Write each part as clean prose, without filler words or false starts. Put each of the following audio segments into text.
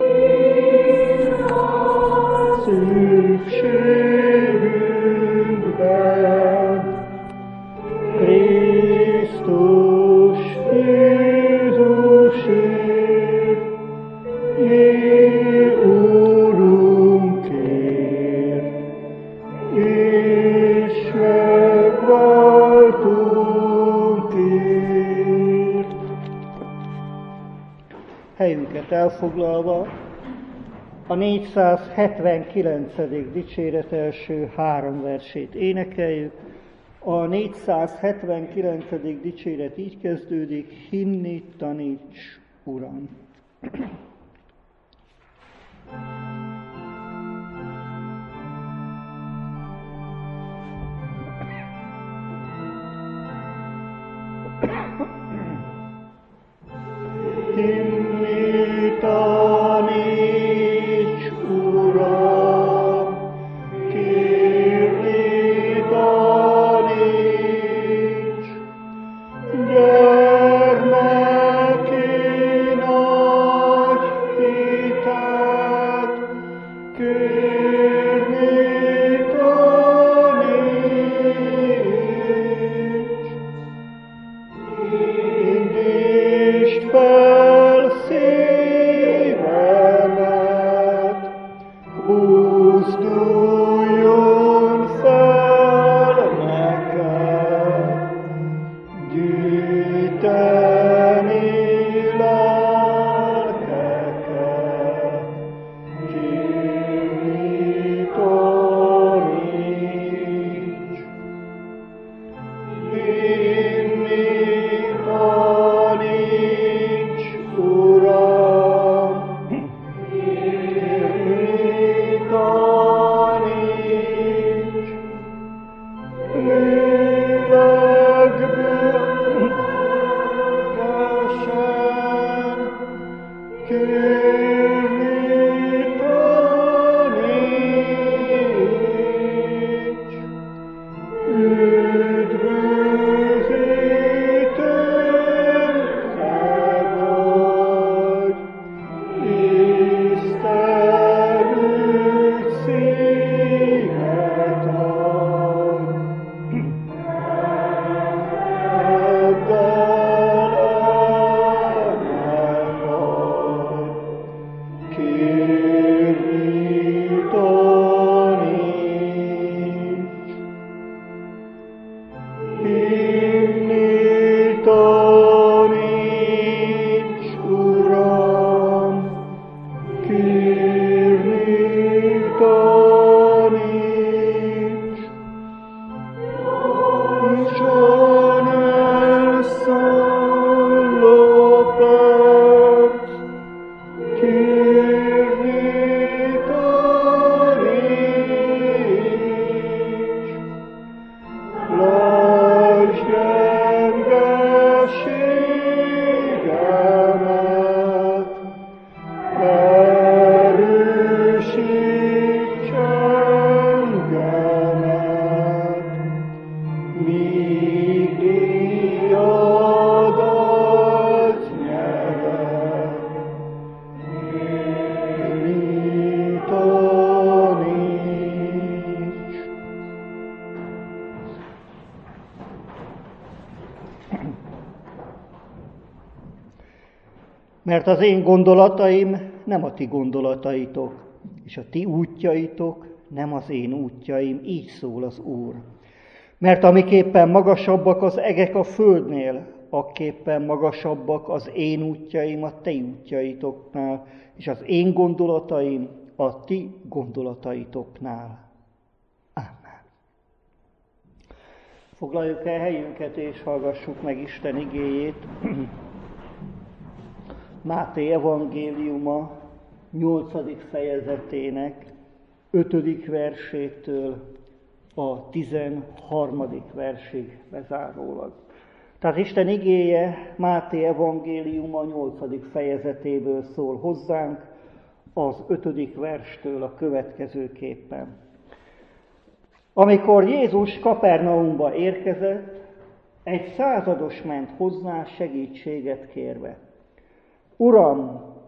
Helyünket elfoglalva a 479. dicséret első 3 versét énekeljük. A 479. dicséret így kezdődik: hinni taníts, Uram! Mert az én gondolataim nem a ti gondolataitok, és a ti útjaitok nem az én útjaim, így szól az Úr. Mert amiképpen magasabbak az egek a földnél, akképpen magasabbak az én útjaim a ti útjaitoknál, és az én gondolataim a ti gondolataitoknál. Ámen. Foglaljuk el helyünket, és hallgassuk meg Isten igéjét. Máté evangéliuma 8. fejezetének 5. versétől a 13. versig bezárólag. Tehát Isten igéje Máté evangéliuma 8. fejezetéből szól hozzánk, az 5. verstől a következőképpen. Amikor Jézus Kapernaumba érkezett, egy százados ment hozzá segítséget kérve. Uram,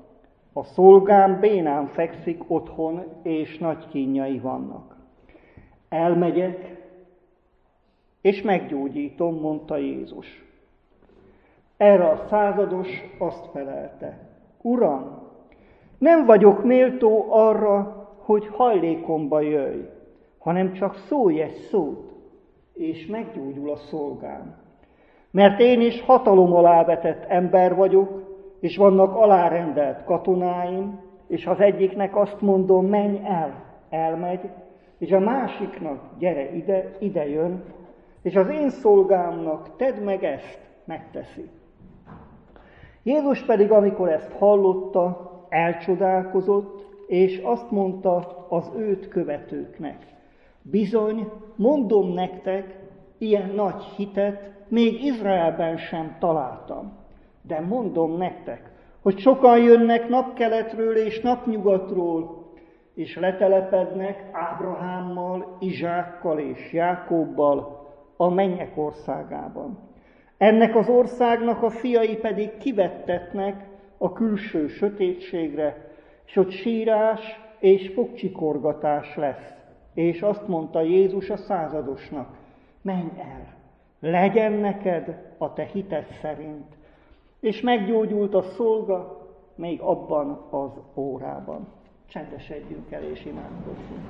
A szolgám bénán fekszik otthon, és nagy kínjai vannak. Elmegyek, és meggyógyítom, mondta Jézus. Erre a százados azt felelte: Uram, nem vagyok méltó arra, hogy hajlékomba jöjj, hanem csak szólj egy szót, és meggyógyul a szolgám. Mert én is hatalom alá vetett ember vagyok, és vannak alárendelt katonáim, és az egyiknek azt mondom, menj el, elmegy, és a másiknak, gyere ide, ide jön, és az én szolgámnak tedd meg ezt, megteszi. Jézus pedig, amikor ezt hallotta, elcsodálkozott, és azt mondta az őt követőknek: bizony, mondom nektek, ilyen nagy hitet még Izraelben sem találtam. De mondom nektek, hogy sokan jönnek napkeletről és napnyugatról, és letelepednek Ábrahámmal, Izsákkal és Jákobbal a mennyek országában. Ennek az országnak a fiai pedig kivettetnek a külső sötétségre, és ott sírás és fogcsikorgatás lesz. És azt mondta Jézus a századosnak: menj el, legyen neked a te hited szerint. És meggyógyult a szolga még abban az órában. Csendesedjünk el és imádkozzunk.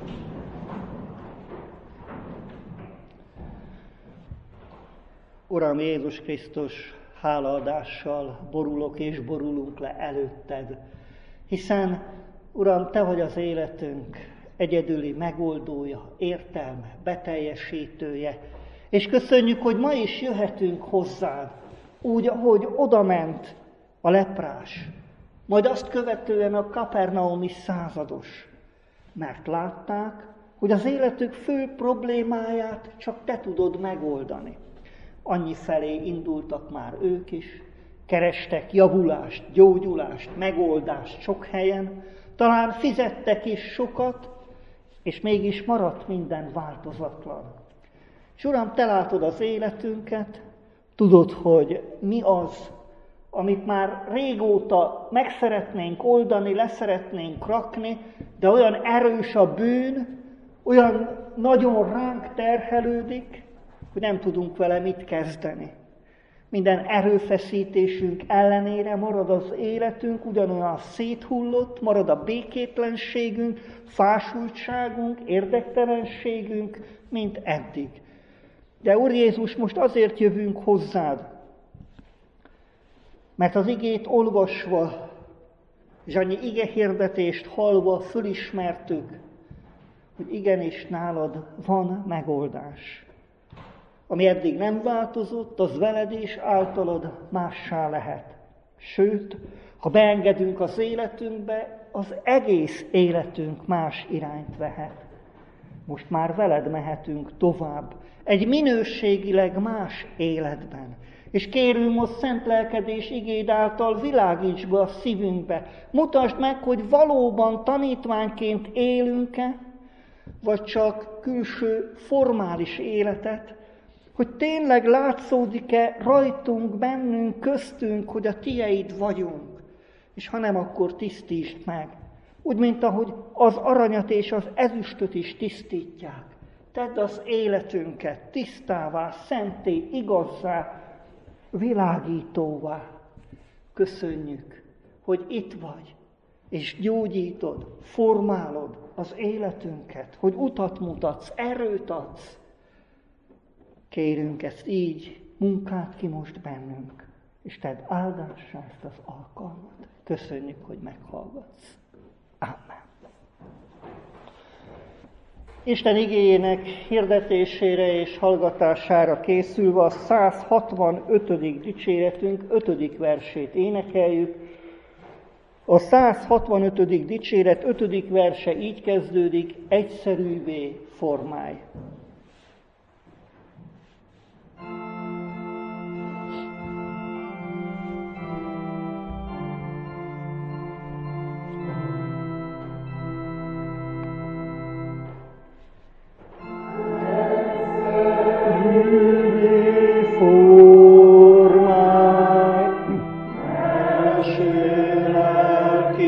Uram Jézus Krisztus, hálaadással borulok és borulunk le előtted, hiszen, Uram, Te vagy az életünk egyedüli megoldója, értelme, beteljesítője, és köszönjük, hogy ma is jöhetünk hozzád, úgy, ahogy odament a leprás, majd azt követően a kapernaumi százados, mert látták, hogy az életük fő problémáját csak Te tudod megoldani. Annyi felé indultak már ők is, kerestek javulást, gyógyulást, megoldást sok helyen, talán fizettek is sokat, és mégis maradt minden változatlan. És Uram, Te látod az életünket, tudod, hogy mi az, amit már régóta meg szeretnénk oldani, leszeretnénk rakni, de olyan erős a bűn, olyan nagyon ránk terhelődik, hogy nem tudunk vele mit kezdeni. Minden erőfeszítésünk ellenére marad az életünk ugyanolyan széthullott, marad a békétlenségünk, fásultságunk, érdektelenségünk, mint eddig. De Úr Jézus, most azért jövünk hozzád, mert az igét olvasva, és annyi igehirdetést hallva fölismertük, hogy igenis nálad van megoldás. Ami eddig nem változott, az veled és általad mássá lehet. Sőt, ha beengedünk az életünkbe, az egész életünk más irányt vehet. Most már veled mehetünk tovább, egy minőségileg más életben. És kérünk most szent lelkedés igéd által világíts be a szívünkbe. Mutasd meg, hogy valóban tanítványként élünk-e, vagy csak külső formális életet, hogy tényleg látszódik-e rajtunk, bennünk, köztünk, hogy a tieid vagyunk, és ha nem, akkor tisztítsd meg. Úgy, mint ahogy az aranyat és az ezüstöt is tisztítják. Tedd az életünket tisztává, szenté, igazzá, világítóvá. Köszönjük, hogy itt vagy, és gyógyítod, formálod az életünket, hogy utat mutatsz, erőt adsz. Kérünk ezt így, munkát ki most bennünk, és tedd áldássá ezt az alkalmat. Köszönjük, hogy meghallgatsz. Amen. Isten igéjének hirdetésére és hallgatására készülve a 165. dicséretünk 5. versét énekeljük. A 165. dicséret 5. verse így kezdődik: egyszerűvé formálj. Ki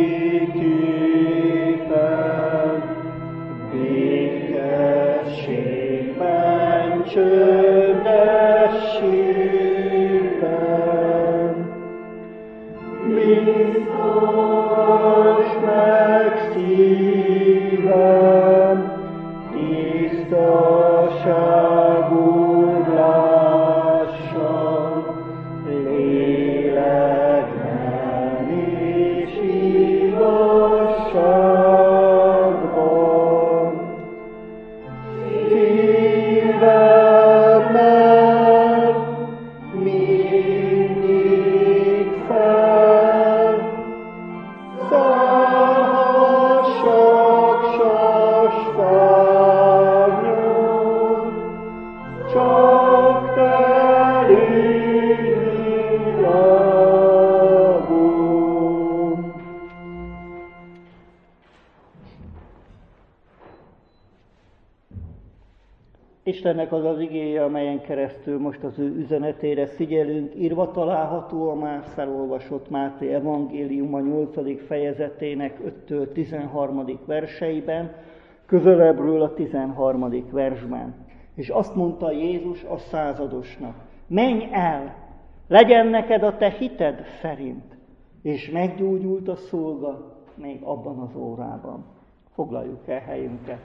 Istennek az az igéje, amelyen keresztül most az ő üzenetére figyelünk, írva található a már felolvasott Máté evangéliuma 8. fejezetének 5-től 13. verseiben, közelebbről a 13. versben. És azt mondta Jézus a századosnak: menj el, legyen neked a te hited szerint. És meggyógyult a szolga még abban az órában. Foglaljuk el helyünket.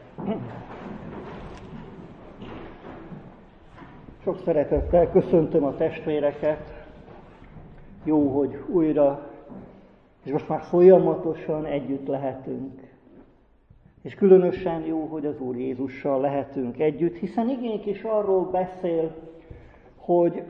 Sok szeretettel köszöntöm a testvéreket. Jó, hogy újra, és most már folyamatosan együtt lehetünk. És különösen jó, hogy az Úr Jézussal lehetünk együtt, hiszen igénk is arról beszél, hogy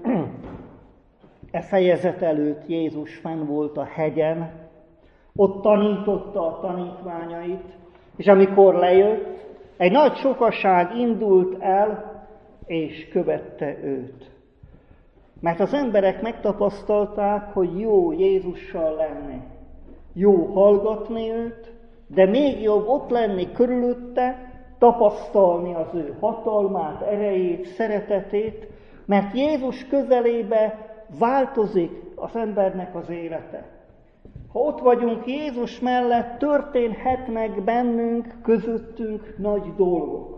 e fejezet előtt Jézus fenn volt a hegyen, ott tanította a tanítványait, és amikor lejött, egy nagy sokaság indult el, és követte őt. Mert az emberek megtapasztalták, hogy jó Jézussal lenni, jó hallgatni őt, de még jobb ott lenni körülötte, tapasztalni az ő hatalmát, erejét, szeretetét, mert Jézus közelébe változik az embernek az élete. Ha ott vagyunk Jézus mellett, történhetnek bennünk, közöttünk nagy dolgok.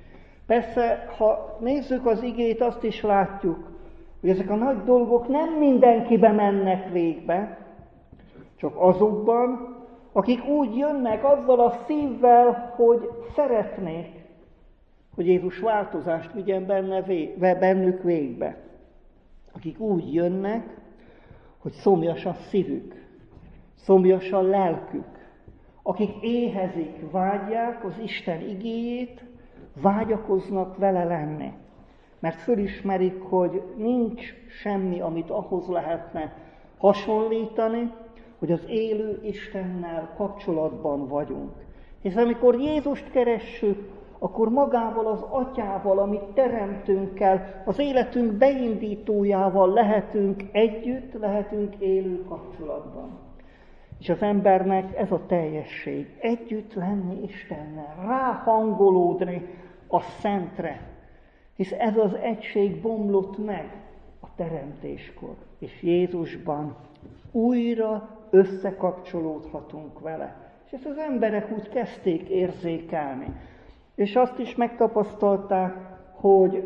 Persze, ha nézzük az igét, azt is látjuk, hogy ezek a nagy dolgok nem mindenkiben mennek végbe, csak azokban, akik úgy jönnek azzal a szívvel, hogy szeretnék, hogy Jézus változást vigyen bennük végbe. Akik úgy jönnek, hogy szomjas a szívük, szomjas a lelkük, akik éhezik, vágyják az Isten igéjét, vágyakoznak vele lenni. Mert fölismerik, hogy nincs semmi, amit ahhoz lehetne hasonlítani, hogy az élő Istennel kapcsolatban vagyunk. Hiszen amikor Jézust keressük, akkor magával az Atyával, amit teremtőnkkel, az életünk beindítójával lehetünk együtt, lehetünk élő kapcsolatban. És az embernek ez a teljesség, együtt lenni Istennel, ráhangolódni a Szentre, hisz ez az egység bomlott meg a teremtéskor, és Jézusban újra összekapcsolódhatunk vele. És ezt az emberek úgy kezdték érzékelni. És azt is megtapasztalták, hogy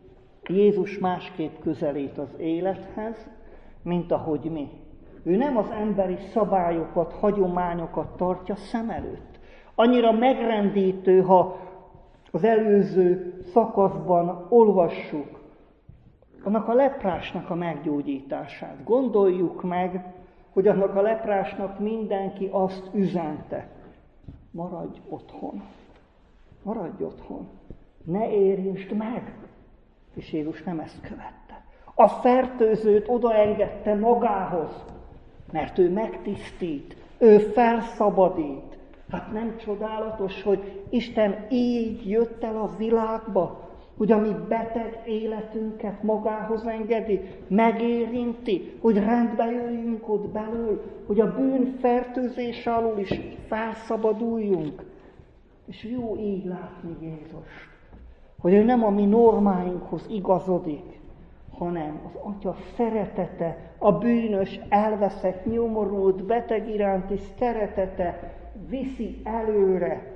Jézus másképp közelít az élethez, mint ahogy mi. Ő nem az emberi szabályokat, hagyományokat tartja szem előtt. Annyira megrendítő, ha az előző szakaszban olvassuk annak a leprásnak a meggyógyítását. Gondoljuk meg, hogy annak a leprásnak mindenki azt üzente: maradj otthon, maradj otthon, ne érintsd meg. És Jézus nem ezt követte. A fertőzőt odaengedte magához, mert ő megtisztít, ő felszabadít. Hát nem csodálatos, hogy Isten így jött el a világba, hogy a mi beteg életünket magához engedi, megérinti, hogy rendbe jöjjünk ott belül, hogy a bűn fertőzése alól is felszabaduljunk. És jó így látni Jézust, hogy ő nem a mi normáinkhoz igazodik, hanem az Atya szeretete, a bűnös, elveszett, nyomorult, beteg iránti szeretete viszi előre,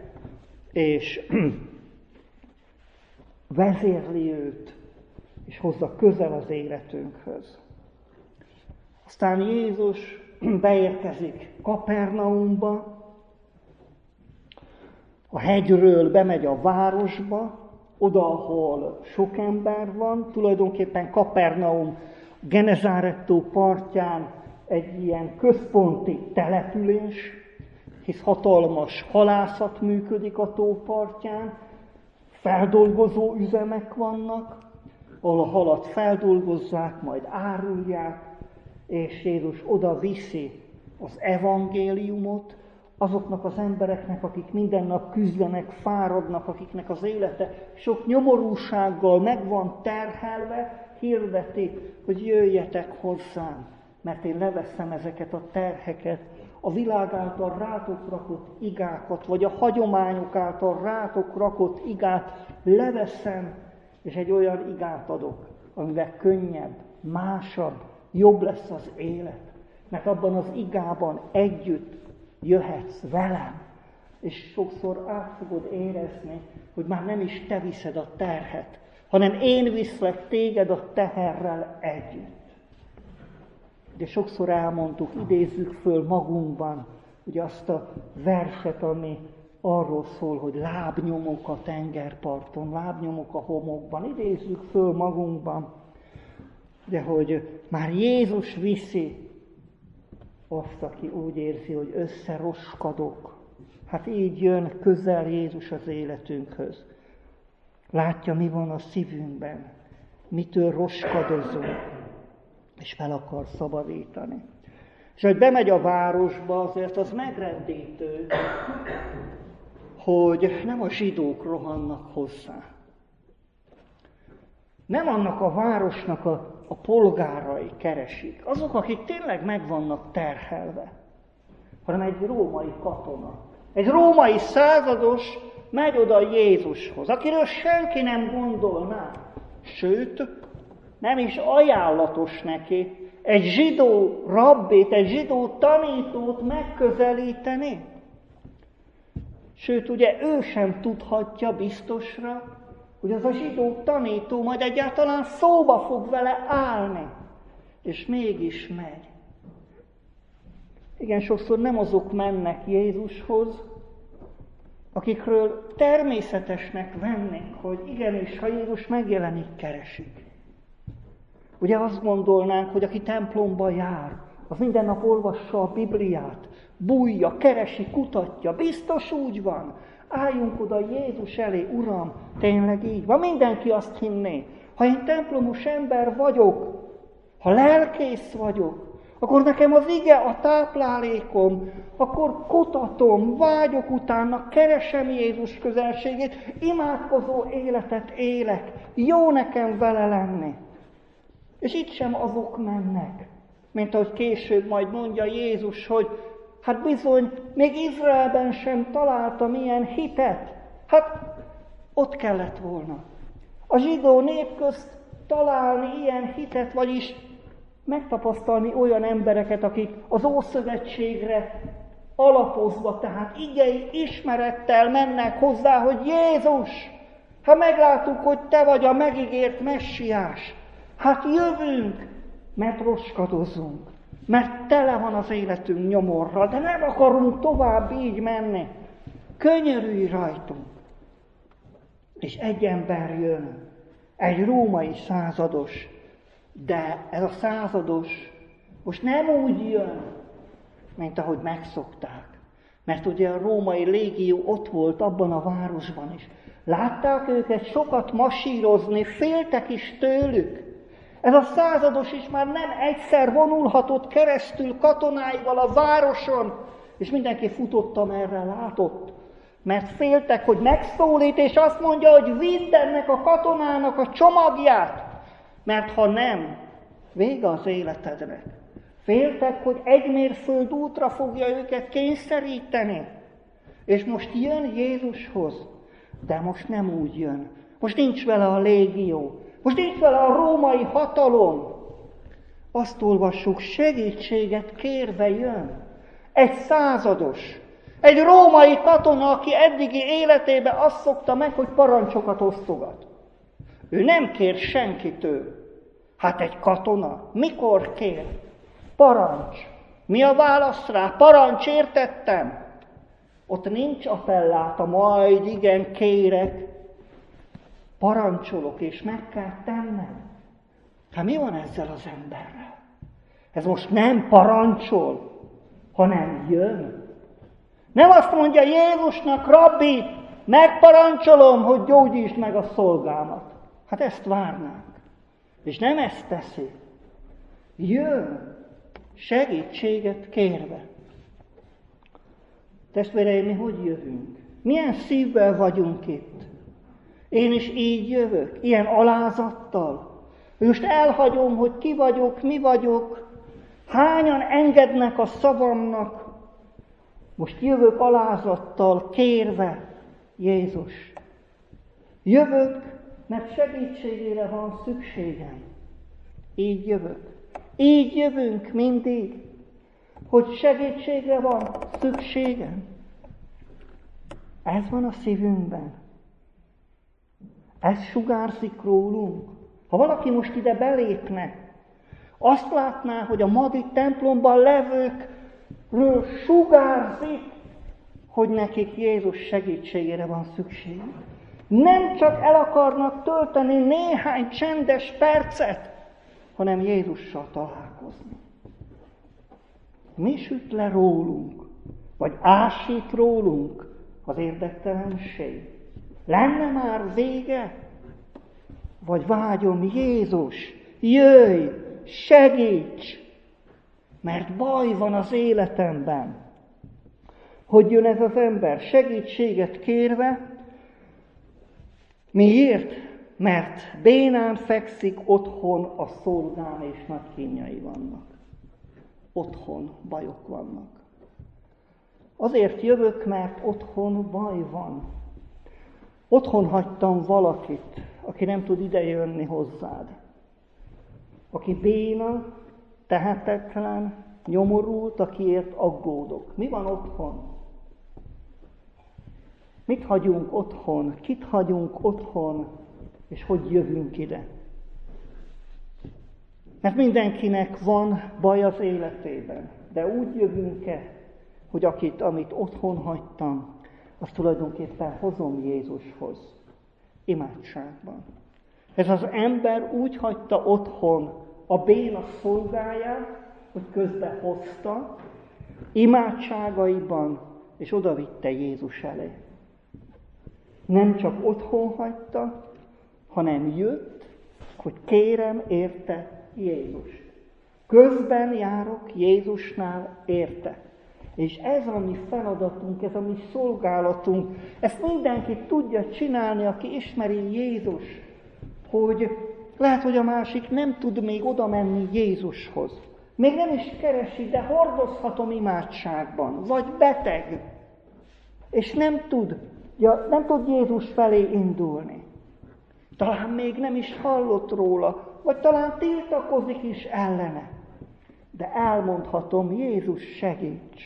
és vezérli őt, és hozza közel az életünkhöz. Aztán Jézus beérkezik Kapernaumba, a hegyről bemegy a városba, oda, ahol sok ember van, tulajdonképpen Kapernaum Genezárettó partján egy ilyen központi település, hisz hatalmas halászat működik a tó partján, feldolgozó üzemek vannak, ahol a halat feldolgozzák, majd árulják, és Jézus oda viszi az evangéliumot azoknak az embereknek, akik minden nap küzdenek, fáradnak, akiknek az élete sok nyomorúsággal meg van terhelve, hirdeti, hogy jöjjetek hozzám, mert én leveszem ezeket a terheket, a világ által rátok rakott igákat, vagy a hagyományok által rátok rakott igát leveszem, és egy olyan igát adok, amivel könnyebb, másabb, jobb lesz az élet. Mert abban az igában együtt jöhetsz velem, és sokszor át fogod érezni, hogy már nem is te viszed a terhet, hanem én viszlek téged a teherrel együtt. De sokszor elmondtuk, idézzük föl magunkban, ugye azt a verset, ami arról szól, hogy lábnyomok a tengerparton, lábnyomok a homokban, idézzük föl magunkban, de hogy már Jézus viszi azt, aki úgy érzi, hogy összeroskadok. Hát így jön közel Jézus az életünkhöz. Látja, mi van a szívünkben, mitől roskadozunk, és fel akar szabadítani. És hogy bemegy a városba, azért az megreddítő, hogy nem a zsidók rohannak hozzá. Nem annak a városnak a polgárai keresik, azok, akik tényleg meg vannak terhelve, hanem egy római katona. Egy római százados megy oda Jézushoz, akiről senki nem gondolná. Sőt, nem is ajánlatos neki egy zsidó rabbit, egy zsidó tanítót megközelíteni. Sőt, ugye ő sem tudhatja biztosra, hogy az a zsidó tanító majd egyáltalán szóba fog vele állni. És mégis megy. Igen, sokszor nem azok mennek Jézushoz, akikről természetesnek vennénk, hogy igenis, ha Jézus megjelenik, keresik. Ugye azt gondolnánk, hogy aki templomba jár, az minden nap olvassa a Bibliát, bújja, keresi, kutatja, biztos úgy van. Álljunk oda Jézus elé, Uram, tényleg így van. Mindenki azt hinné, ha én templomos ember vagyok, ha lelkész vagyok, akkor nekem az ige a táplálékom, akkor kutatom, vágyok utána, keresem Jézus közelségét, imádkozó életet élek, jó nekem vele lenni. És itt sem azok mennek, mint ahogy később majd mondja Jézus, hogy hát bizony, még Izraelben sem találtam ilyen hitet. Hát ott kellett volna. A zsidó nép közt találni ilyen hitet, vagyis megtapasztalni olyan embereket, akik az Ószövetségre alapozva, tehát igei ismerettel mennek hozzá, hogy Jézus, ha meglátjuk, hogy te vagy a megígért messiás, hát jövünk, mert roskadozunk, mert tele van az életünk nyomorral, de nem akarunk tovább így menni. Könyörülj rajtunk. És egy ember jön, egy római százados, de ez a százados most nem úgy jön, mint ahogy megszokták. Mert ugye a római légió ott volt abban a városban is. Látták őket sokat masírozni, féltek is tőlük. Ez a százados is már nem egyszer vonulhatott keresztül katonáival a városon, és mindenki futott, amerre látott. Mert féltek, hogy megszólít, és azt mondja, hogy vidd ennek a katonának a csomagját. Mert ha nem, vége az életednek. Féltek, hogy egy mérföld útra fogja őket kényszeríteni. És most jön Jézushoz, de most nem úgy jön. Most nincs vele a légió. Most nincs vele a római hatalom. Azt olvassuk, segítséget kérve jön. Egy százados. Egy római katona, aki eddigi életében azt szokta meg, hogy parancsokat osztogat. Ő nem kér senkitől. Hát egy katona mikor kér? Parancs. Mi a válasz rá? Parancs, értettem. Ott nincs appelláta, majd igen, kérek. Parancsolok, és meg kell tennem. Hát mi van ezzel az emberrel? Ez most nem parancsol, hanem jön. Nem azt mondja Jézusnak, rabbi, megparancsolom, hogy gyógyítsd meg a szolgámat. Hát ezt várnánk. És nem ezt teszi. Jön segítséget kérve. Testvéreim, mi hogy jövünk? Milyen szívvel vagyunk itt? Én is így jövök, ilyen alázattal. Most elhagyom, hogy ki vagyok, mi vagyok. Hányan engednek a szavamnak? Most jövök alázattal, kérve, Jézus. Jövök, mert segítségére van szükségem. Így jövök. Így jövünk mindig, hogy segítségre van szükségem. Ez van a szívünkben. Ez sugárzik rólunk. Ha valaki most ide belépne, azt látná, hogy a madi templomban levőkről sugárzik, hogy nekik Jézus segítségére van szükség. Nem csak el akarnak tölteni néhány csendes percet, hanem Jézussal találkozni. Mi süt le rólunk, vagy ásít rólunk az érdektelenség? Lenne már vége? Vagy vágyom, Jézus, jöjj, segíts, mert baj van az életemben. Hogy jön ez az ember segítséget kérve? Miért? Mert bénán fekszik otthon a szolgám, és nagy kínjai vannak. Otthon bajok vannak. Azért jövök, mert otthon baj van. Otthon hagytam valakit, aki nem tud idejönni hozzád. Aki béna, tehetetlen, nyomorult, akiért aggódok. Mi van otthon? Mit hagyunk otthon? Kit hagyunk otthon? És hogy jövünk ide? Mert mindenkinek van baj az életében. De úgy jövünk-e, hogy amit otthon hagytam, azt tulajdonképpen hozom Jézushoz. Imádságban. Ez az ember úgy hagyta otthon a béna szolgáját, hogy közben hozta, imádságaiban, és odavitte Jézus elé. Nem csak otthon hagyta, hanem jött, hogy kérem érte Jézust. Közben járok Jézusnál érte. És ez a mi feladatunk, ez a mi szolgálatunk. Ezt mindenki tudja csinálni, aki ismeri Jézus. Hogy lehet, hogy a másik nem tud még oda menni Jézushoz. Még nem is keresi, de hordozhatom imádságban. Vagy beteg. És nem tud Jézus felé indulni. Talán még nem is hallott róla, vagy talán tiltakozik is ellene. De elmondhatom, Jézus segíts!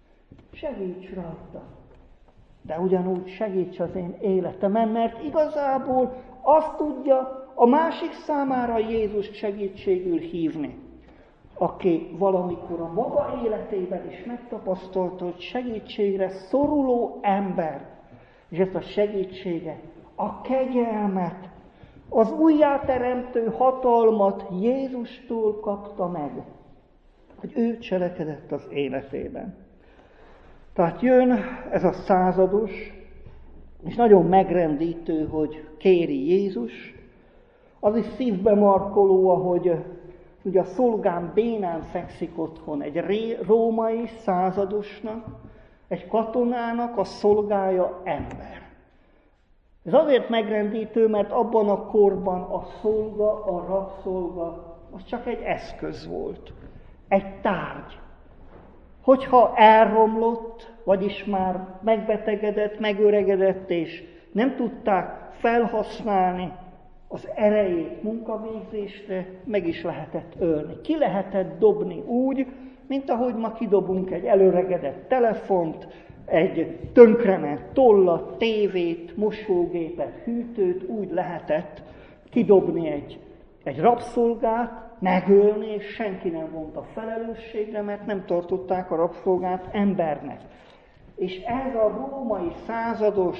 Segíts rajta! De ugyanúgy segíts az én életemen, mert igazából azt tudja a másik számára Jézus segítségül hívni, aki valamikor a maga életében is megtapasztalta, hogy segítségre szoruló ember, és ezt a segítséget, a kegyelmet, az újjáteremtő hatalmat Jézustól kapta meg, hogy ő cselekedett az életében. Tehát jön ez a százados, és nagyon megrendítő, hogy kéri Jézus. Az is szívbe markoló, ahogy ugye a szolgám bénán fekszik otthon, egy római századosnak, egy katonának a szolgája ember. Ez azért megrendítő, mert abban a korban a szolga, a rabszolga, az csak egy eszköz volt, egy tárgy. Hogyha elromlott, vagyis már megbetegedett, megöregedett, és nem tudták felhasználni az erejét munkavégzésre, meg is lehetett ölni. Ki lehetett dobni úgy, mint ahogy ma kidobunk egy elöregedett telefont, egy tönkrement tollat, tévét, mosógépet, hűtőt, úgy lehetett kidobni egy rabszolgát, megölni, és senki nem vonta felelősségre, mert nem tartották a rabszolgát embernek. És ez a római százados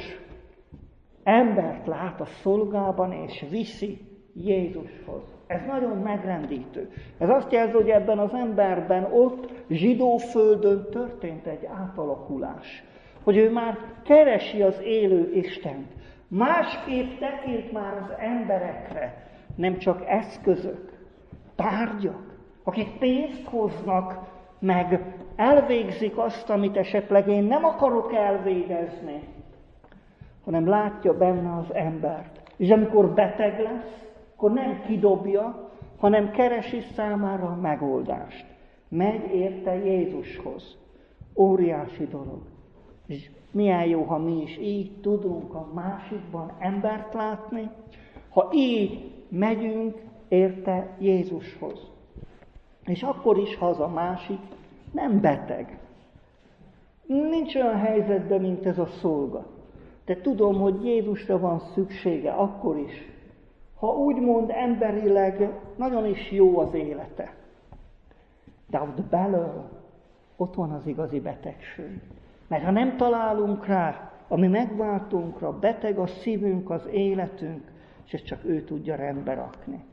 embert lát a szolgában, és viszi Jézushoz. Ez nagyon megrendítő. Ez azt jelzi, hogy ebben az emberben ott zsidó földön történt egy átalakulás. Hogy ő már keresi az élő Istent. Másképp tekinт már az emberekre, nem csak eszközök, tárgyak, akik pénzt hoznak, meg elvégzik azt, amit esetleg én nem akarok elvégezni, hanem látja benne az embert. És amikor beteg lesz, akkor nem kidobja, hanem keresi számára a megoldást. Megy érte Jézushoz. Óriási dolog. És milyen jó, ha mi is így tudunk a másikban embert látni, ha így megyünk érte Jézushoz. És akkor is, ha az a másik nem beteg. Nincs olyan helyzetben, mint ez a szolga. De tudom, hogy Jézusra van szüksége akkor is, ha úgymond emberileg nagyon is jó az élete. De ott belül, ott van az igazi betegség. Mert ha nem találunk rá, ami megváltunkra, beteg a szívünk, az életünk, és ezt csak ő tudja rendbe rakni.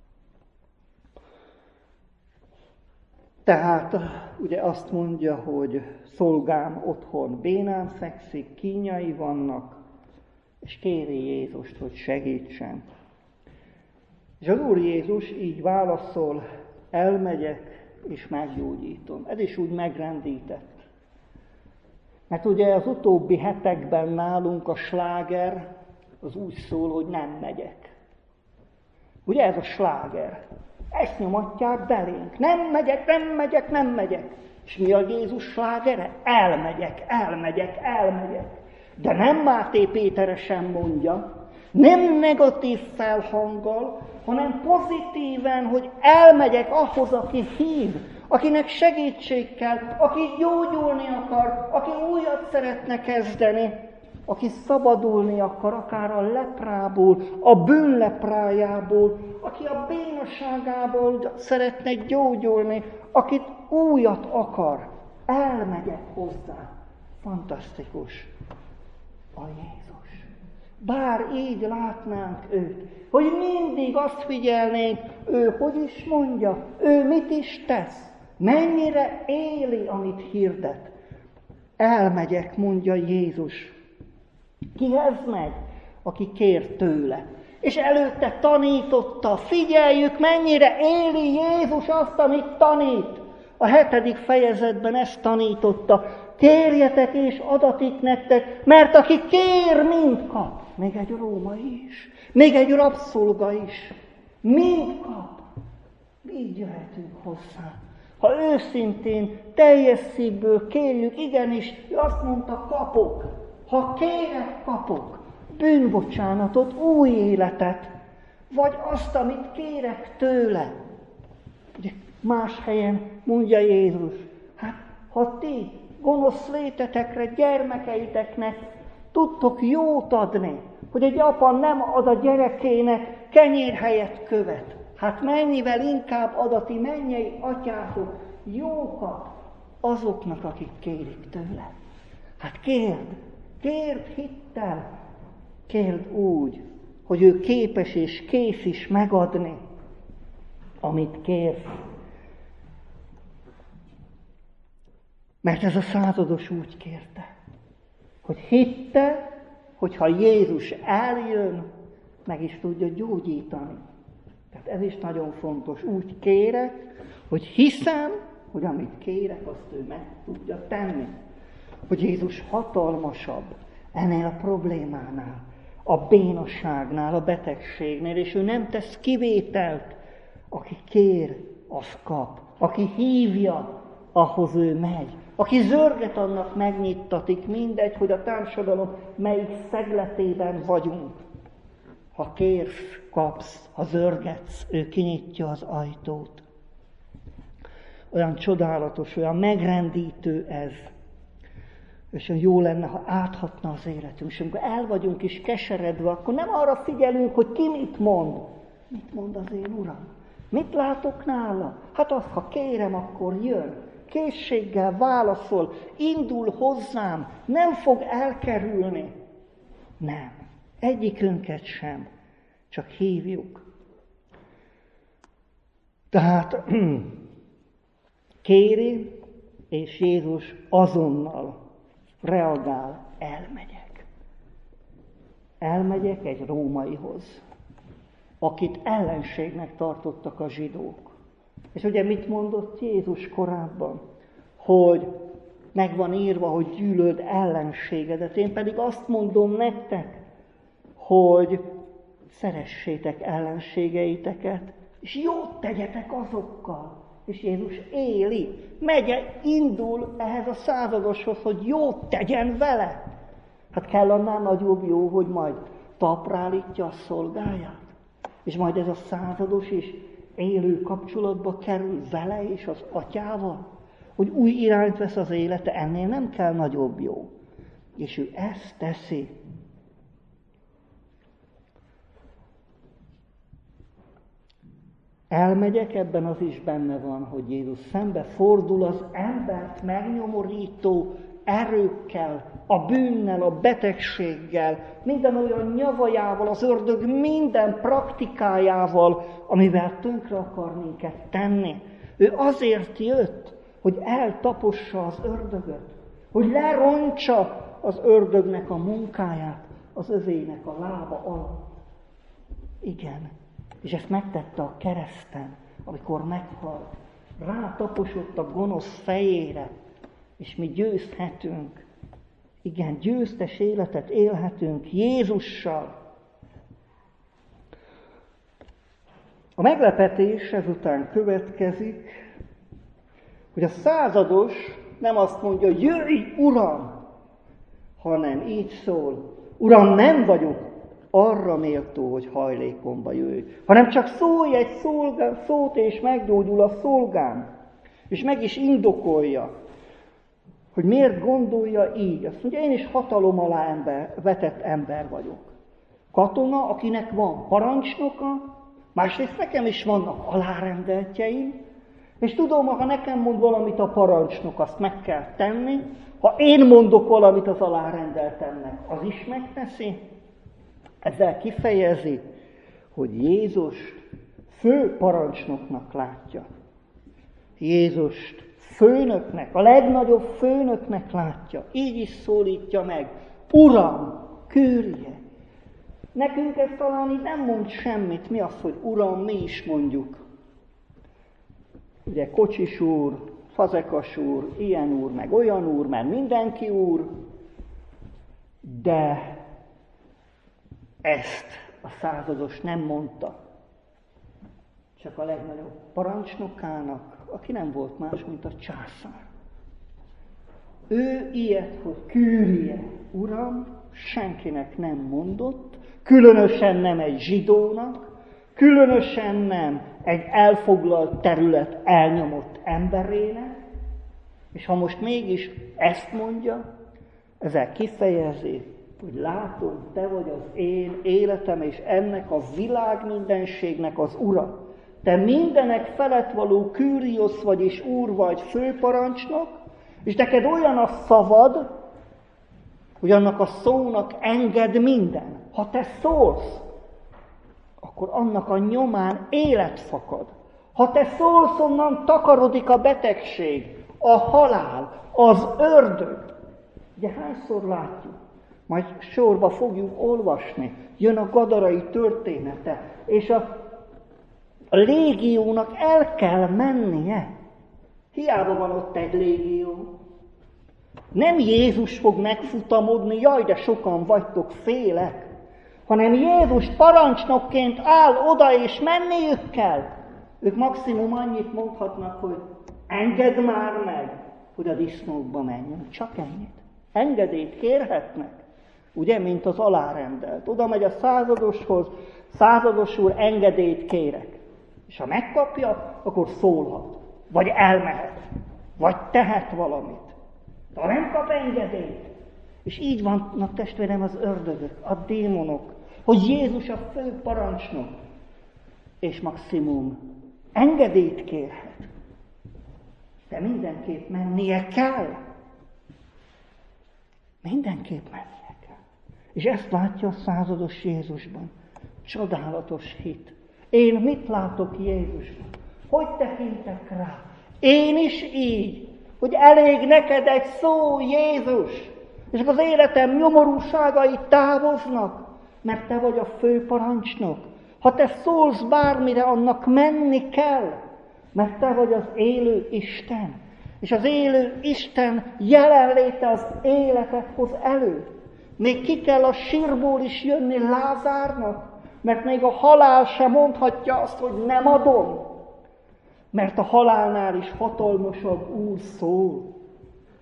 Tehát ugye azt mondja, hogy szolgám otthon bénán fekszik, kínjai vannak, és kéri Jézust, hogy segítsen. És az Úr Jézus így válaszol, elmegyek és meggyógyítom. Ez is úgy megrendített. Mert ugye az utóbbi hetekben nálunk a sláger az úgy szól, hogy nem megyek. Ugye ez a sláger? Ezt nyomatják belénk. Nem megyek, nem megyek, nem megyek. És mi a Jézus slágere? Elmegyek, elmegyek, elmegyek. De nem Máté Péter sem mondja, nem negatív felhanggal, hanem pozitíven, hogy elmegyek ahhoz, aki hív, akinek segítség kell, aki gyógyulni akar, aki újat szeretne kezdeni, aki szabadulni akar, akár a leprából, a bűnleprájából, aki a bénaságából szeretne gyógyulni, akit újat akar. Elmegyek hozzá. Fantasztikus a Jézus. Bár így látnánk őt, hogy mindig azt figyelnénk, ő hogy is mondja, ő mit is tesz, mennyire éli, amit hirdet. Elmegyek, mondja Jézus. Kihez megy? Aki kér tőle. És előtte tanította, figyeljük, mennyire éli Jézus azt, amit tanít. A 7. fejezetben ezt tanította. Kérjetek és adatik nektek, mert aki kér, mind kap. Még egy római is, még egy rabszolga is. Mind kap. Így jöhetünk hozzá. Ha őszintén, teljes szívből kérjük, igenis, ő azt mondta, kapok. Ha kérek, kapok. Bűnbocsánatot, új életet, vagy azt, amit kérek tőle. Ugye más helyen mondja Jézus, hát ha ti gonosz létetekre, gyermekeiteknek tudtok jót adni, hogy egy apa nem ad a gyerekének kenyér helyett követ, hát mennyivel inkább ad a ti mennyei atyátok jókat azoknak, akik kérik tőle. Hát kérd hittel, kérd úgy, hogy ő képes és kész is megadni, amit kérsz. Mert ez a százados úgy kérte, hogy hitte, hogy ha Jézus eljön, meg is tudja gyógyítani. Tehát ez is nagyon fontos. Úgy kérek, hogy hiszem, hogy amit kérek, azt ő meg tudja tenni. Hogy Jézus hatalmasabb ennél a problémánál, a bénaságnál, a betegségnél, és ő nem tesz kivételt. Aki kér, az kap. Aki hívja, ahhoz ő megy. Aki zörget, annak megnyittatik, mindegy, hogy a társadalom melyik szegletében vagyunk. Ha kérsz, kapsz, ha zörgetsz, ő kinyitja az ajtót. Olyan csodálatos, olyan megrendítő ez. És olyan jó lenne, ha áthatna az életünk. És amikor el vagyunk is keseredve, akkor nem arra figyelünk, hogy ki mit mond. Mit mond az én Uram? Mit látok nála? Hát azt, ha kérem, akkor jön. Készséggel válaszol, indul hozzám, nem fog elkerülni. Nem, egyikünket sem, csak hívjuk. Tehát kéri, és Jézus azonnal reagál, elmegyek. Elmegyek egy rómaihoz, akit ellenségnek tartottak a zsidók. És ugye mit mondott Jézus korábban? Hogy meg van írva, hogy gyűlöld ellenségedet. Én pedig azt mondom nektek, hogy szeressétek ellenségeiteket, és jót tegyetek azokkal. És Jézus éli, indul ehhez a századoshoz, hogy jót tegyen vele. Hát kell annál nagyobb jó, hogy majd talpra állítja a szolgáját. és majd ez a százados is élő kapcsolatba kerül vele és az atyával, hogy új irányt vesz az élete, ennél nem kell nagyobb jó. És ő ezt teszi. Elmegyek, ebben az is benne van, hogy Jézus szembe fordul az embert megnyomorító erőkkel, a bűnnel, a betegséggel, minden olyan nyavajával, az ördög minden praktikájával, amivel tönkre akar minket tenni. Ő azért jött, hogy eltapossa az ördögöt, hogy lerontsa az ördögnek a munkáját az övének a lába alatt. Igen, és ezt megtette a kereszten, amikor meghalt. Rátaposott a gonosz fejére, és mi győzhetünk. Igen, győztes életet élhetünk Jézussal. A meglepetés ezután következik, hogy a százados nem azt mondja, jöjj, Uram, hanem így szól, Uram, nem vagyok arra méltó, hogy hajlékomba jöjj, hanem csak szólj egy szót, és meggyógyul a szolgám. És meg is indokolja, hogy miért gondolja így. Azt mondja, én is hatalom alá vetett ember vagyok. Katona, akinek van parancsnoka, másrészt nekem is vannak alárendeltjeim, és tudom, ha nekem mond valamit a parancsnok, azt meg kell tenni, ha én mondok valamit az alárendeltemnek, az is megteszi. Ezzel kifejezi, hogy Jézust fő parancsnoknak látja. Jézust főnöknek, a legnagyobb főnöknek látja. Így is szólítja meg, Uram, Kyrie. Nekünk ez talán így nem mond semmit. Mi az, hogy Uram, mi is mondjuk. Ugye Kocsis úr, Fazekas úr, ilyen úr, meg olyan úr, mert mindenki úr. De ezt a százados nem mondta. Csak a legnagyobb parancsnokának, aki nem volt más, mint a császár. Ő ilyet, hogy Kyrie, Uram, senkinek nem mondott, különösen nem egy zsidónak, különösen nem egy elfoglalt terület elnyomott emberének, és ha most mégis ezt mondja, ezzel kifejezi, hogy látom, te vagy az én életem, és ennek a világ mindenségnek az ura. Te mindenek felett való Küriosz vagy, és úr vagy, főparancsnok, és neked olyan a szavad, hogy annak a szónak enged minden. Ha te szólsz, akkor annak a nyomán élet fakad. Ha te szólsz, onnan takarodik a betegség, a halál, az ördög. Ugye hányszor látjuk? Majd sorba fogjuk olvasni. Jön a gadarai története, és a légiónak el kell mennie. Hiába van ott egy légió. Nem Jézus fog megfutamodni, jaj, de sokan vagytok, félek, hanem Jézus parancsnokként áll oda, és menniük kell. Ők maximum annyit mondhatnak, hogy engedd már meg, hogy a disznókba menjen. Csak ennyit. Engedélyt kérhetnek. Ugye, mint az alárendelt. Oda megy a századoshoz, százados úr, engedélyt kérek. És ha megkapja, akkor szólhat. Vagy elmehet. Vagy tehet valamit. De ha nem kap engedélyt, és így vannak, testvérem, az ördögök, a démonok, hogy Jézus a fő parancsnok, és maximum engedélyt kérhet. De mindenképp mennie kell. Mindenképp mennie kell. És ezt látja a százados Jézusban. Csodálatos hit. Én mit látok Jézusban? Hogy tekintek rá? Én is így, hogy elég neked egy szó, Jézus, és az életem nyomorúságai távoznak, mert te vagy a fő parancsnok. Ha te szólsz bármire, annak menni kell, mert te vagy az élő Isten. És az élő Isten jelenléte az életet hoz elő. Még ki kell a sírból is jönni Lázárnak, mert még a halál sem mondhatja azt, hogy nem adom. Mert a halálnál is hatalmasabb Úr szól.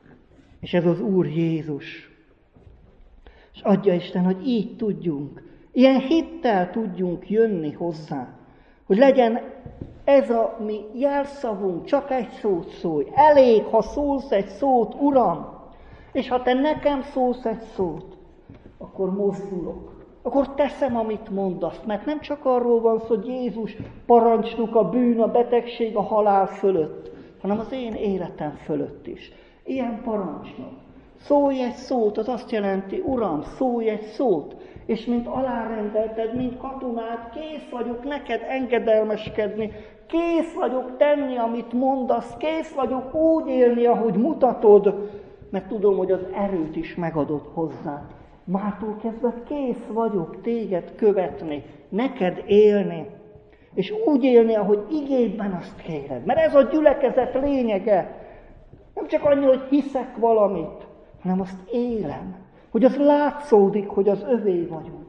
És ez az Úr Jézus. És adja Isten, hogy így tudjunk Ilyen hittel tudjunk jönni hozzá, hogy legyen ez a mi jelszavunk, csak egy szót szólj. Elég, ha szólsz egy szót, Uram, és ha te nekem szólsz egy szót, akkor mozdulok. Akkor teszem, amit mondasz, mert nem csak arról van szó, hogy Jézus parancsnok a bűn, a betegség, a halál fölött, hanem az én életem fölött is. Ilyen parancsnok. Szólj egy szót, az azt jelenti, Uram, szólj egy szót, és mint alárendelted, mint katonát, kész vagyok neked engedelmeskedni, kész vagyok tenni, amit mondasz, kész vagyok úgy élni, ahogy mutatod, mert tudom, hogy az erőt is megadod hozzá. Mától kezdve kész vagyok téged követni, neked élni, és úgy élni, ahogy igédben azt kéred. Mert ez a gyülekezet lényege. Nem csak annyi, hogy hiszek valamit, hanem azt élem. Hogy az látszódik, hogy az övé vagyunk.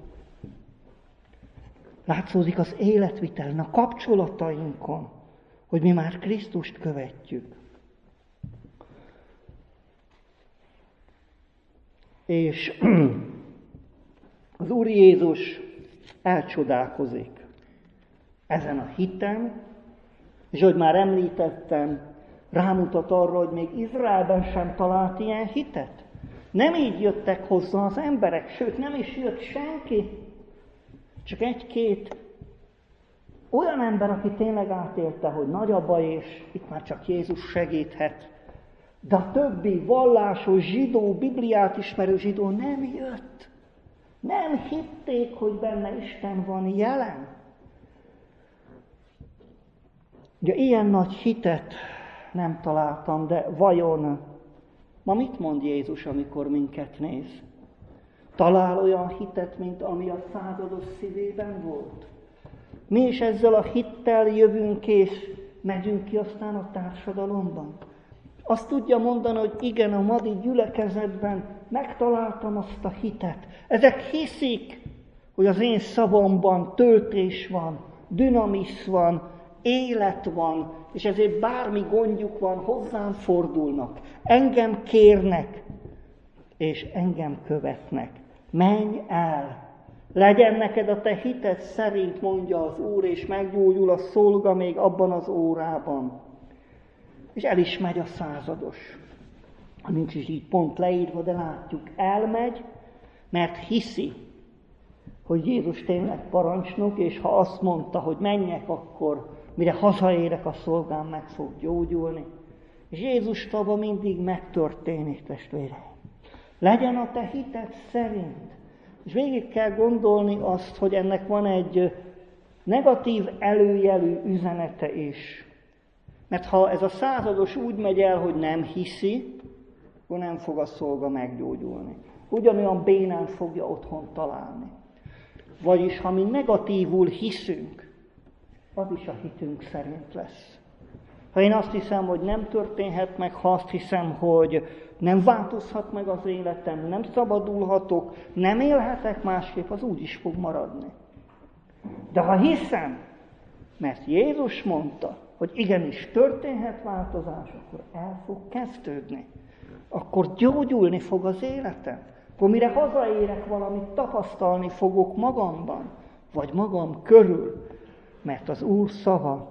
Látszódik az életvitelen, a kapcsolatainkon, hogy mi már Krisztust követjük. És az Úr Jézus elcsodálkozik ezen a hiten, és ahogy már említettem, rámutat arra, hogy még Izraelben sem talált ilyen hitet. Nem így jöttek hozzá az emberek, sőt nem is jött senki, csak egy-két olyan ember, aki tényleg átélte, hogy nagy a baj, és itt már csak Jézus segíthet. De a többi vallásos zsidó, Bibliát ismerő zsidó nem jött. Nem hitték, hogy benne Isten van jelen. Ugye ilyen nagy hitet nem találtam, de vajon ma mit mond Jézus, amikor minket néz? Talál olyan hitet, mint ami a százados szívében volt? Mi is ezzel a hittel jövünk és megyünk ki aztán a társadalomban? Azt tudja mondani, hogy igen, a madi gyülekezetben megtaláltam azt a hitet. Ezek hiszik, hogy az én szavamban töltés van, dinamisz van, élet van, és ezért bármi gondjuk van, hozzám fordulnak, engem kérnek, és engem követnek. Menj el! Legyen neked a te hited szerint, mondja az Úr, és meggyógyul a szolga még abban az órában. És el is megy a százados. Nincs is így pont leírva, de látjuk, elmegy, mert hiszi, hogy Jézus tényleg parancsnok, és ha azt mondta, hogy menjek, akkor mire hazaérek, a szolgám meg fog gyógyulni. És Jézus szava mindig megtörténik, testvéreim. Legyen a te hited szerint. És végig kell gondolni azt, hogy ennek van egy negatív előjelű üzenete is. Mert ha ez a százados úgy megy el, hogy nem hiszi, akkor nem fog a szolga meggyógyulni. Ugyanolyan bénán fogja otthon találni. Vagyis, ha mi negatívul hiszünk, az is a hitünk szerint lesz. Ha én azt hiszem, hogy nem történhet meg, ha azt hiszem, hogy nem változhat meg az életem, nem szabadulhatok, nem élhetek másképp, az úgy is fog maradni. De ha hiszem, mert Jézus mondta, hogy igenis történhet változás, akkor el fog kezdődni. Akkor gyógyulni fog az életem. Akkor mire hazaérek, valamit tapasztalni fogok magamban, vagy magam körül, mert az Úr szava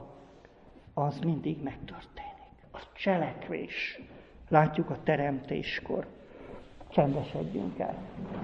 az mindig megtörténik. A cselekvés. Látjuk a teremtéskor. Csendesedjünk el.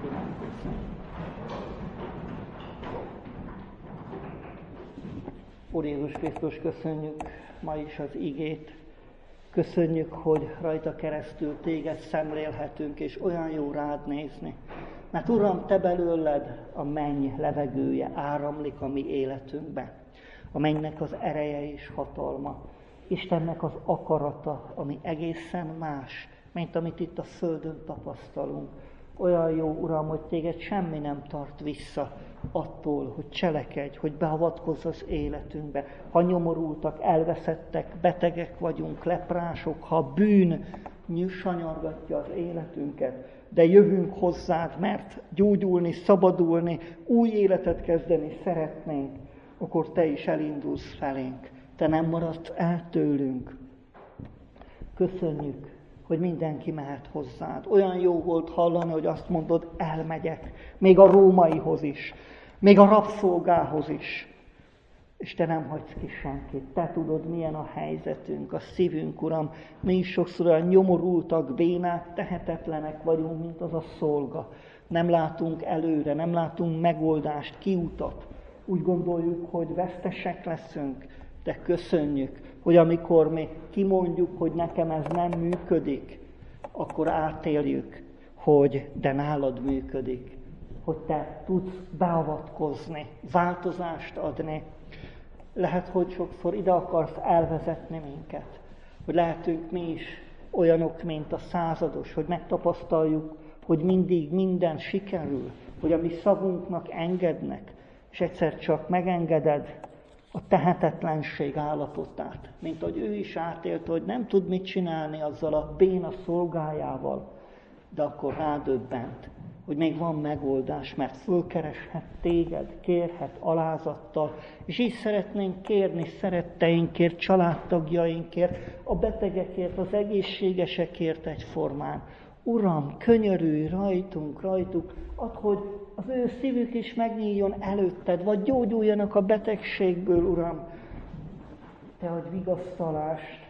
Úr Jézus Krisztus, köszönjük ma is az igét. Köszönjük, hogy rajta keresztül téged szemlélhetünk, és olyan jó rád nézni. Mert Uram, te belőled a menny levegője áramlik a mi életünkbe. A mennynek az ereje és hatalma. Istennek az akarata, ami egészen más, mint amit itt a földön tapasztalunk. Olyan jó, Uram, hogy téged semmi nem tart vissza attól, hogy cselekedj, hogy beavatkozz az életünkbe. Ha nyomorultak, elveszettek, betegek vagyunk, leprások, ha a bűn sanyargatja az életünket, de jövünk hozzád, mert gyógyulni, szabadulni, új életet kezdeni szeretnénk, akkor te is elindulsz felénk. Te nem maradsz el tőlünk. Köszönjük, hogy mindenki mehet hozzád. Olyan jó volt hallani, hogy azt mondod, elmegyek, még a rómaihoz is. még a rabszolgához is. És te nem hagysz ki senkit. Te tudod, milyen a helyzetünk, a szívünk, Uram. Mi is sokszor olyan nyomorultak, bénák, tehetetlenek vagyunk, mint az a szolga. Nem látunk előre, nem látunk megoldást, kiutat. Úgy gondoljuk, hogy vesztesek leszünk, de köszönjük, hogy amikor mi kimondjuk, hogy nekem ez nem működik, akkor átéljük, hogy de nálad működik, hogy te tudsz beavatkozni, változást adni. Lehet, hogy sokszor ide akarsz elvezetni minket, hogy lehetünk mi is olyanok, mint a százados, hogy megtapasztaljuk, hogy mindig minden sikerül, hogy a mi szavunknak engednek, és egyszer csak megengeded a tehetetlenség állapotát, mint ahogy ő is átélte, hogy nem tud mit csinálni azzal a béna szolgájával, de akkor rádöbbent, hogy még van megoldás, mert fölkereshet téged, kérhet alázattal, és így szeretnénk kérni szeretteinkért, családtagjainkért, a betegekért, az egészségesekért egyformán. Uram, könyörülj rajtunk, add, hogy az ő szívük is megnyíljon előtted, vagy gyógyuljanak a betegségből, Uram. Te adj vigasztalást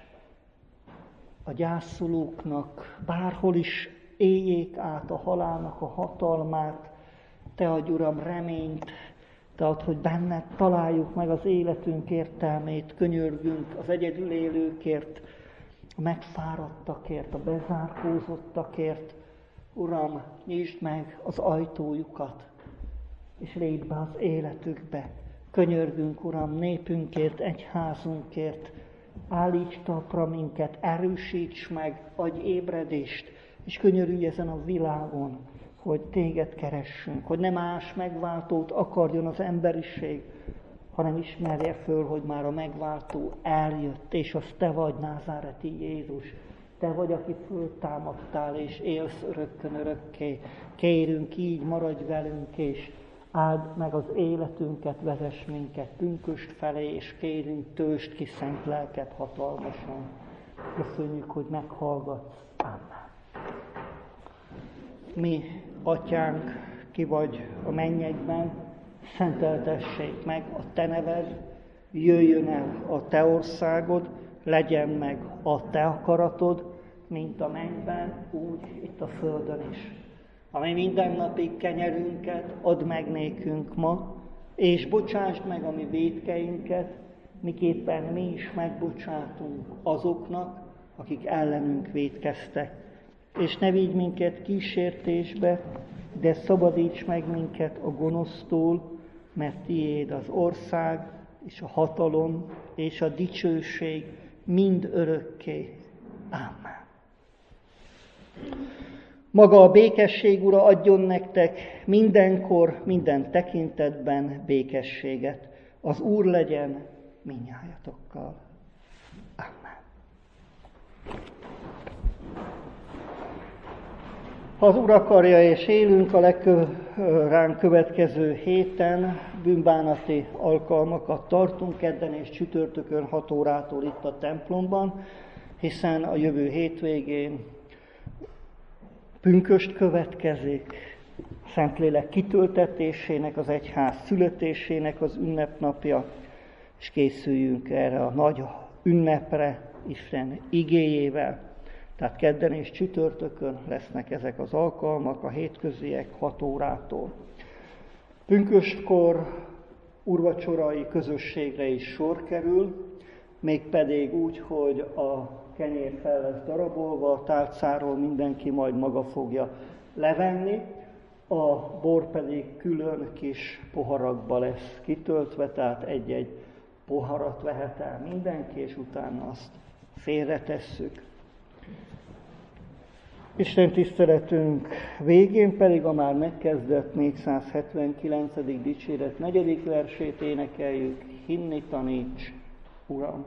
a gyászolóknak, bárhol is éljék át a halálnak a hatalmát. Te adj, Uram, reményt, Te add, hogy benned találjuk meg az életünk értelmét, könyörgünk az egyedül élőkért, a megfáradtakért, a bezárkózottakért. Uram, nyisd meg az ajtójukat, és lépj be az életükbe. Könyörgünk, Uram, népünkért, egyházunkért, állíts talpra minket, erősíts meg, adj ébredést, és könyörülj ezen a világon, hogy téged keressünk, hogy nem más megváltót akarjon az emberiség, hanem ismerje föl, hogy már a megváltó eljött, és az te vagy, názáreti Jézus. Te vagy, aki föltámadtál, és élsz örökkön örökké. Kérünk így, maradj velünk, és áld meg az életünket, vezess minket pünkösd felé, és kérünk, töltsd ki szent lelket hatalmasan. Köszönjük, hogy meghallgatsz. Amen. Mi, Atyánk, ki vagy a mennyekben, szenteltessék meg a te neved, jöjjön el a te országod, legyen meg a te akaratod, mint a mennyben, úgy itt a földön is. Ami mindennapi kenyerünket add meg nékünk ma, és bocsásd meg a mi vétkeinket, miképpen mi is megbocsátunk azoknak, akik ellenünk vétkeztek. És ne vigy minket kísértésbe, de szabadíts meg minket a gonosztól, mert tiéd az ország, és a hatalom, és a dicsőség mind örökké. Ámen. Maga a békesség Ura adjon nektek mindenkor, minden tekintetben békességet. Az Úr legyen mindnyájatokkal. Ámen. Ha az Úr akarja és élünk, a ránk következő héten bűnbánati alkalmakat tartunk, kedden és csütörtökön 6 órától itt a templomban, hiszen a jövő hétvégén pünkösd következik, Szentlélek kitöltetésének, az egyház születésének az ünnepnapja, és készüljünk erre a nagy ünnepre Isten igéjével. Tehát kedden és csütörtökön lesznek ezek az alkalmak, a hétköziek 6 órától. Pünköstkor úrvacsorai közösségre is sor kerül, mégpedig úgy, hogy a kenyér fel lesz darabolva, a tálcáról mindenki majd maga fogja levenni, a bor pedig külön kis poharakba lesz kitöltve, tehát egy-egy poharat vehet el mindenki, és utána azt félretesszük. Isten tiszteletünk végén pedig a már megkezdett 479. dicséret 4. versét énekeljük, hinni taníts, Uram!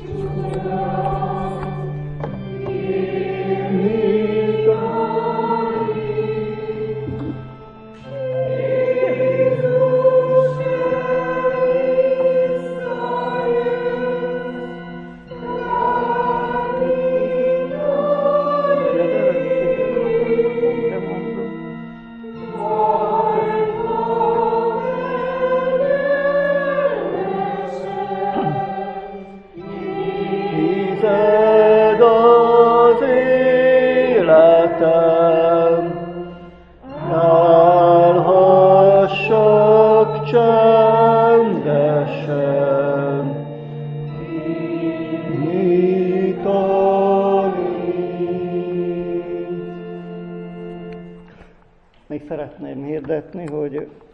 Amen. szeretném hirdetni, hogy